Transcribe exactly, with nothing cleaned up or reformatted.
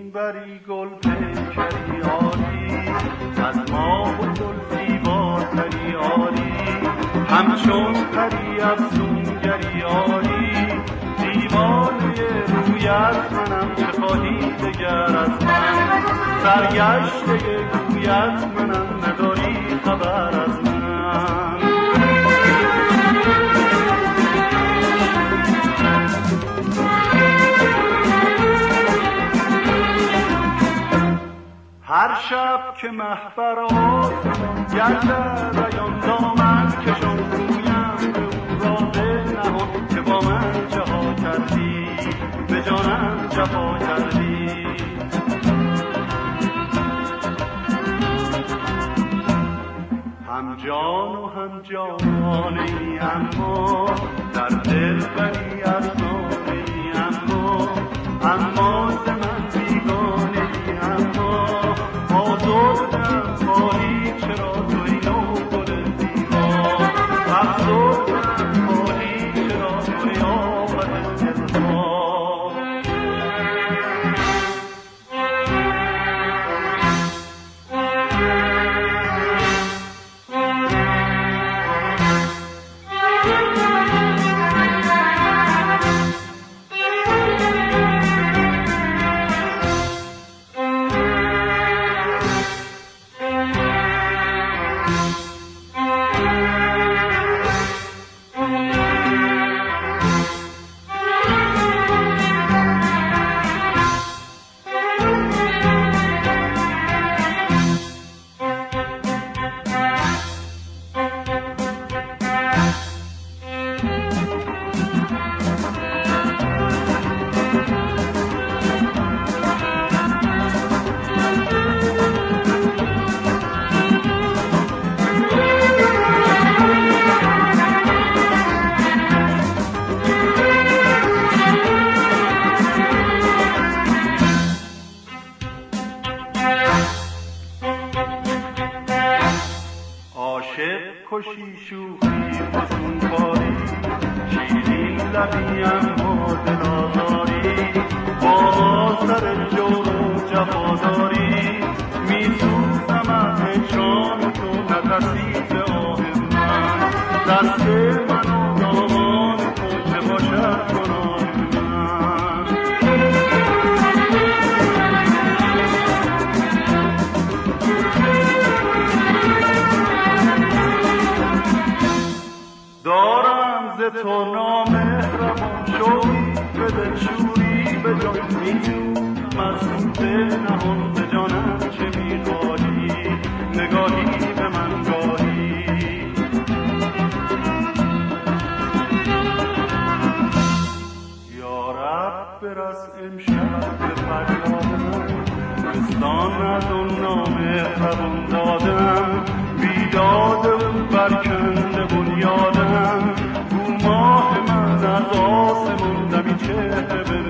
بری گل پیکری آری، از ماه و زلفی باتری آری، همچون پری افسونگری آری، دیوانه رویت منم چه خواهی دگر از من، سرگشته گویت منم نداری خبر از من. هر شب که محبر آسمان گردد ایان دامن کشان رویم به او را دل نهان که با من جفا کردی، به جانم جفا کردی. هم جان و هم جانانی اما در دل بری افسانه‌ای اما اما ز من بیگانه ای اما آزردم خواهی چرا توی نو گل زیبا، افسردم خواهی چرا توی آفت دلها. کشی شوخی فسون کاری، شیرین لبی اما دل آزاری، با سر جور و جفاداری، می سوزم از هجران تو نفسی ز آه من، دست من و دامان تو چه باشد گناه من. دارم ز تو نامهربان شوقی به دلشوری به جان میجویم از این دل نهان به جانم چه میخواهی نگاهی به من گاهی. یا رب برس امشب به فریادم، بستان از اون نامهربان دادم، بیداد اون برکنده بنیادم، گو ماه من از آسمون دمی چهره